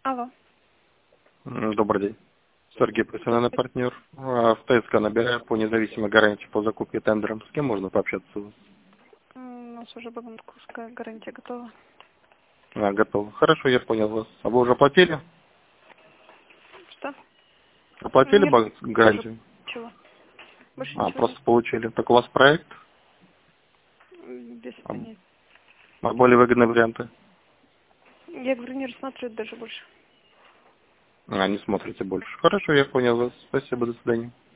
Алло. Добрый день. Сергей, профессиональный партнер. В ТСК набираю по независимой гарантии по закупке тендером. С кем можно пообщаться у вас? У нас уже банковская гарантия готова. Готово. Хорошо, я понял вас. А вы уже оплатили? Что? Оплатили Нет, тоже гарантию? ничего. Больше ничего нет. Просто получили. Так у вас проект? Без А понятия. более выгодные варианты? Я говорю, не рассматриваю даже больше. Не смотрите больше. Хорошо, я понял вас. Спасибо, до свидания.